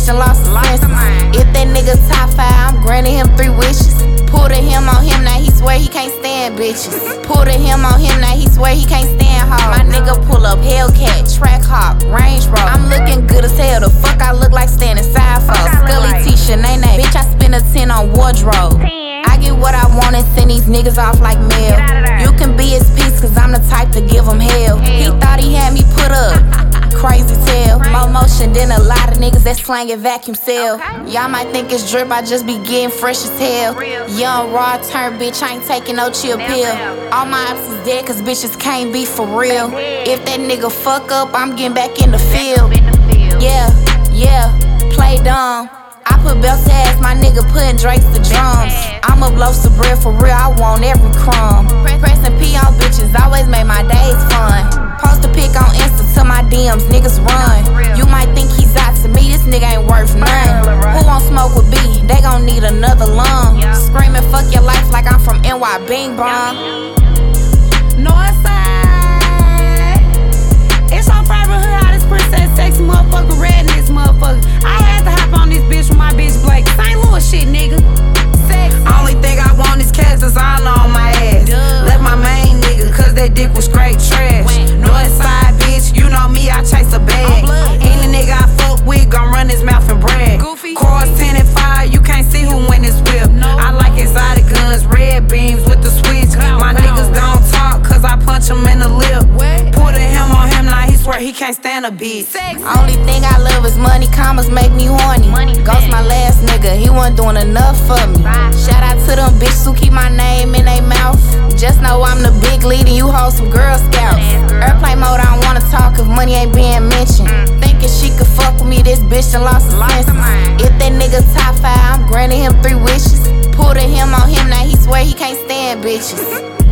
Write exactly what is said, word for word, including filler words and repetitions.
bitch and lost his senses. If that nigga top five, I'm granting him three wishes. Pull to him on him, now he swear he can't stand bitches. Pull to him on him, now he swear he can't stand hoes. My nigga pull up Hellcat, Track Hawk, Range Rover. I'm looking good as hell, the fuck I look like standing side for. Scully T, Shanae, bitch, I spend a ten on wardrobe. I get what I want and send these niggas off like mail. You can be his piece, cause I'm the type to give him hell. He thought he had me put up. Crazy tale, more motion than a lot of niggas that slangin' vacuum seal. Y'all might think it's drip, I just be getting fresh as hell. Young raw turn bitch, I ain't taking no chill pill. All my ops is dead cause bitches can't be for real. If that nigga fuck up, I'm getting back in the field. Yeah, yeah, play dumb. I put belts to ass, my nigga putting Drakes to drums. I'ma blow some bread for real, I want every crumb. Pressin' P on bitches always make my days fun. Post a pic on Insta to my D Ms, niggas run. You might think he's out to me, this nigga ain't worth none. Who won't smoke with B? They gon' need another lung. Screaming fuck your life like I'm from N Y Bing Bong. Northside, it's on private hood, how this princess sexy motherfucker, red in this motherfucker. I had to hop on this bitch with my bitch Blake. Saint Louis shit, nigga. Sexy. Only thing I want is cash, that's all on my ass. Left my main nigga, cause that dick was straight trash. Northside bitch, you know me, I chase a bag. Any nigga I fuck with gon' run his mouth and brag. Cars ten and five, you can't see who win this whip. I like exotic guns, red beams with the switch. My niggas don't talk, cause I punch him in the lip. Put a him on him, now he swear he can't stand a bitch. Only thing I love is money, commas make me horny. Ghost my last nigga, he wasn't doing enough for me. Shout out to them bitches who keep my name in they mouth. Just know I'm the big lead and you hold some Girl Scouts. Airplane mode, I don't wanna talk if money ain't being mentioned. Thinking she could fuck with me, this bitch done lost her senses. If that nigga top five, I'm granting him three wishes. Pull to him on him, now he swear he can't stand bitches.